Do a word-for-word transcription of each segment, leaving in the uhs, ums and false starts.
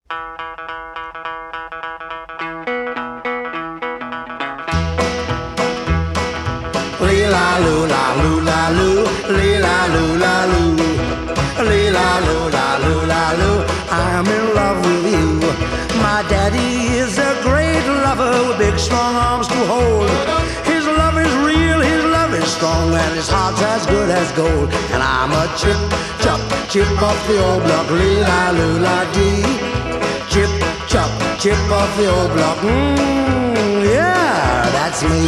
Lee-la loo la loo la loo, lee-la loo la loo, lee-la loo la loo la loo, I'm in love with you. My daddy is a great lover with big strong arms to hold. His love is real, his love is strong, and his heart's as good as gold. And I'm a chip, chop, chip off the old block, lee-la loo la dee. Chip, chop, chip off the old block, mmm, yeah, that's me.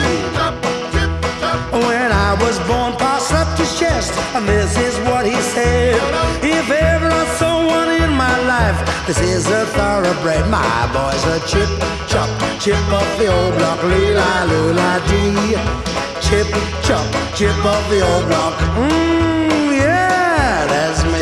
When I was born, Pa slapped his chest, and this is what he said: if ever I saw one in my life, this is a thoroughbred. My boy's a chip, chop, chip off the old block, lee-la-loo-la-dee. Chip, chop, chip off the old block, mmm, yeah, that's me.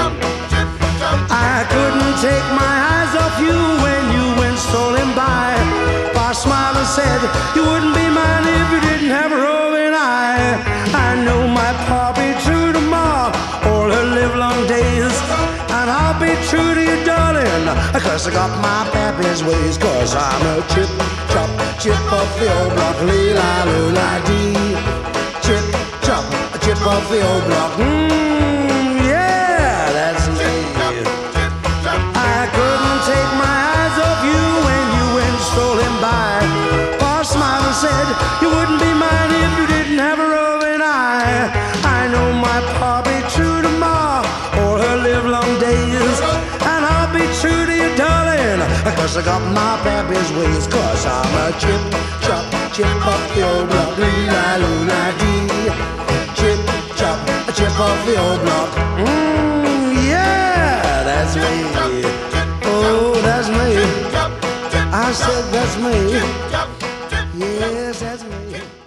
I couldn't take my eyes off you when you went strolling by. Pa smiled and said, you wouldn't be mine if you didn't have a roving eye. I know my pa be true to ma all her livelong days, and I'll be true to you, darling, cause I got my pappy's ways. Cause I'm a chip, chop, chip off the old block, lee-la-loo-la-dee. Chip, chop, chip off the old block, mmm, yeah, that's me. I couldn't take my eyes off you when you went strolling by. Pa smiled and said, you wouldn't be mine if you didn't have a roving eye. I know my pa be true to ma all her livelong days, and I'll be true to you, darling, cause I got my pappy's ways. Cause I'm a chip, chop, chip off the old block, lee-la-loo-la-dee. Chip, chop, chip off the old block, mmm, yeah, that's me. Oh, that's me. I said that's me. Yes, that's me.